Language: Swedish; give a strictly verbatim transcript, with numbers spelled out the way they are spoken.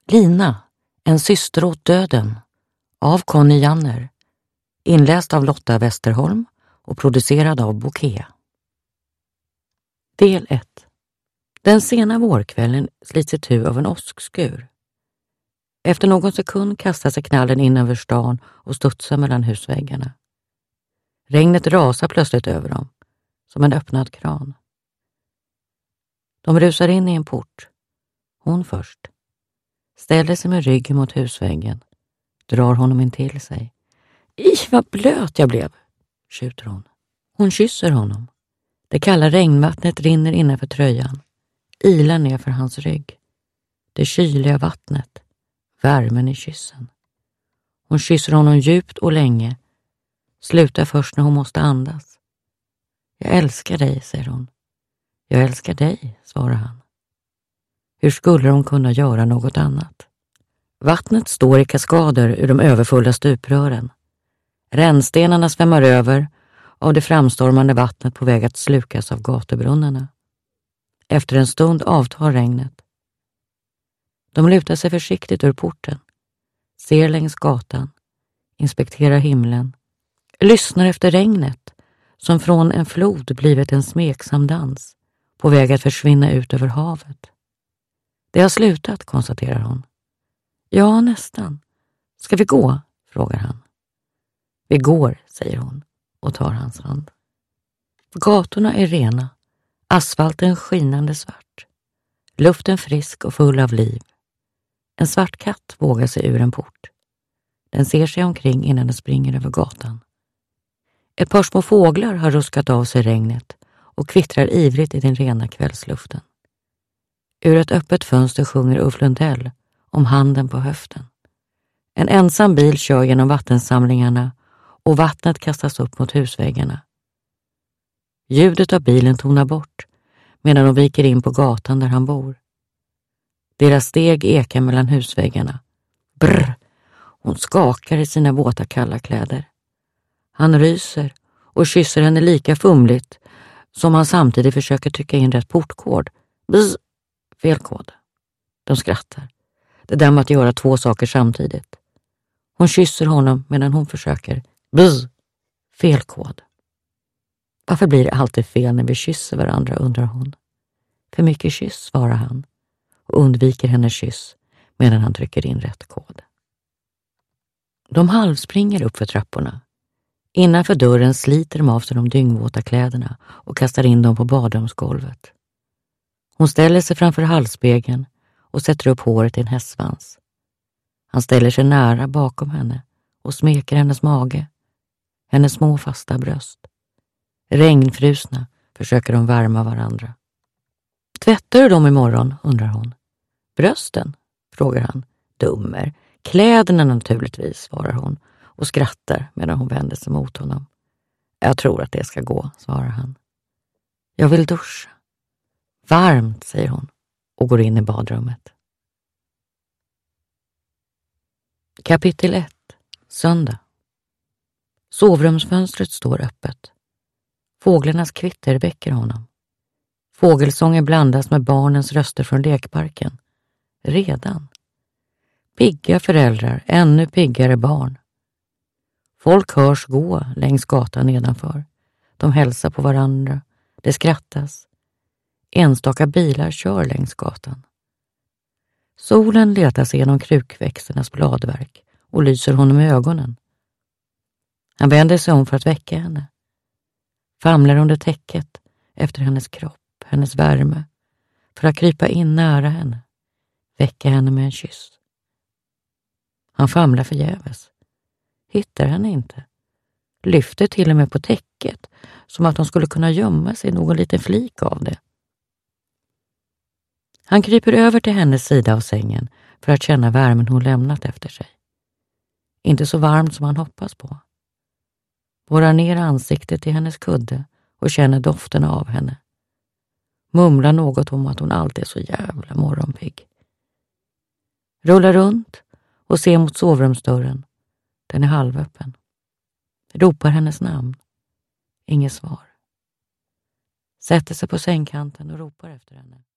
Lina, en syster åt döden, av Conny Janner, inläst av Lotta Westerholm och producerad av Bokea. Del ett. Den sena vårkvällen slits itu av en åskskur. Efter någon sekund kastar sig knallen in över stan och studsar mellan husväggarna. Regnet rasar plötsligt över dem, som en öppnad kran. De rusar in i en port. Hon först. Ställer sig med ryggen mot husväggen. Drar honom in till sig. Ih, vad blöt jag blev, skjuter hon. Hon kysser honom. Det kalla regnvattnet rinner innanför tröjan. Ilar ner för hans rygg. Det kyliga vattnet. Värmen i kyssen. Hon kysser honom djupt och länge. Slutar först när hon måste andas. Jag älskar dig, säger hon. Jag älskar dig, svarar han. Hur skulle de kunna göra något annat? Vattnet står i kaskader ur de överfulla stuprören. Rännstenarna svämmar över av det framstormande vattnet på väg att slukas av gatubrunnarna. Efter en stund avtar regnet. De lutar sig försiktigt ur porten, ser längs gatan, inspekterar himlen, lyssnar efter regnet som från en flod blivit en smeksam dans på väg att försvinna ut över havet. Det har slutat, konstaterar hon. Ja, nästan. Ska vi gå? Frågar han. Vi går, säger hon och tar hans hand. Gatorna är rena, asfalten skinande svart, luften frisk och full av liv. En svart katt vågar sig ur en port. Den ser sig omkring innan den springer över gatan. Ett par små fåglar har ruskat av sig regnet och kvittrar ivrigt i den rena kvällsluften. Ur ett öppet fönster sjunger Ulf Lundell om handen på höften. En ensam bil kör genom vattensamlingarna och vattnet kastas upp mot husväggarna. Ljudet av bilen tonar bort medan de viker in på gatan där han bor. Deras steg ekar mellan husväggarna. Brr! Hon skakar i sina våta kalla kläder. Han ryser och kysser henne lika fumligt som han samtidigt försöker trycka in rätt portkod. Bzz! Fel kod. De skrattar. Det där med att göra två saker samtidigt. Hon kysser honom medan hon försöker. Bzz! Fel kod. Varför blir det alltid fel när vi kysser varandra, undrar hon. För mycket kyss, svarar han och undviker hennes kyss medan han trycker in rätt kod. De halvspringer upp för trapporna. Innanför dörren sliter de av sig de dyngvåta kläderna och kastar in dem på badrumsgolvet. Hon ställer sig framför halsspegeln och sätter upp håret i en hästsvans. Han ställer sig nära bakom henne och smeker hennes mage, hennes små fasta bröst. Regnfrusna försöker de värma varandra. Tvättar du dem imorgon, undrar hon. Brösten, frågar han. Dummer. Kläderna naturligtvis, svarar hon och skrattar medan hon vänder sig mot honom. Jag tror att det ska gå, svarar han. Jag vill duscha. Varmt, säger hon och går in i badrummet. Kapitel ett. Söndag. Sovrumsfönstret står öppet. Fåglarnas kvitter väcker honom. Fågelsånger blandas med barnens röster från lekparken. Redan. Pigga föräldrar, ännu piggare barn. Folk hörs gå längs gatan nedanför. De hälsar på varandra. Det skrattas. Enstaka bilar kör längs gatan. Solen letar sig genom krukväxternas bladverk och lyser honom i ögonen. Han vänder sig om för att väcka henne. Famlar under täcket efter hennes kropp, hennes värme, för att krypa in nära henne, väcka henne med en kyss. Han famlar förgäves. Hittar henne inte. Lyfter till och med på täcket som att hon skulle kunna gömma sig i någon liten flik av det. Han kryper över till hennes sida av sängen för att känna värmen hon lämnat efter sig. Inte så varmt som han hoppas på. Borrar ner ansiktet i hennes kudde och känner doften av henne. Mumlar något om att hon alltid är så jävla morgonpigg. Rullar runt och ser mot sovrumsdörren. Den är halvöppen. Ropar hennes namn. Inget svar. Sätter sig på sängkanten och ropar efter henne.